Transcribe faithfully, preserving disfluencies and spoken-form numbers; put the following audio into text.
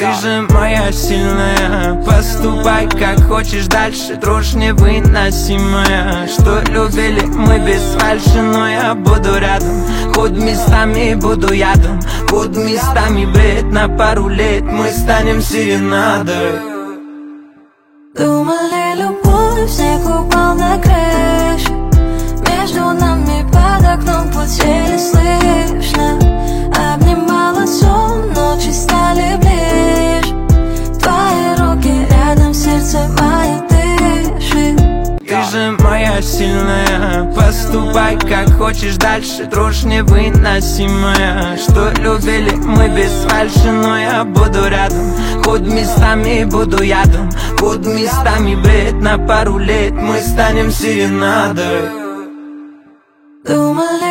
Ты же моя сильная, поступай как хочешь дальше. Дрожь невыносимая, что любили мы без фальши. Но я буду рядом, хоть местами буду ядом, хоть местами бред. На пару лет мы станем серенадой. Думали, любовь, снег упал на крышу, между нами под окном пути слышно. Обнимала сон, ночи стали ближе, твои руки рядом, сердце мое дышит. Ты же моя сильная, поступай как хочешь дальше. Дрожь невыносимая, что любили мы без фальши. Но я буду рядом, хоть местами буду ядом, хоть местами бред. На пару лет мы станем серенадой. Думали,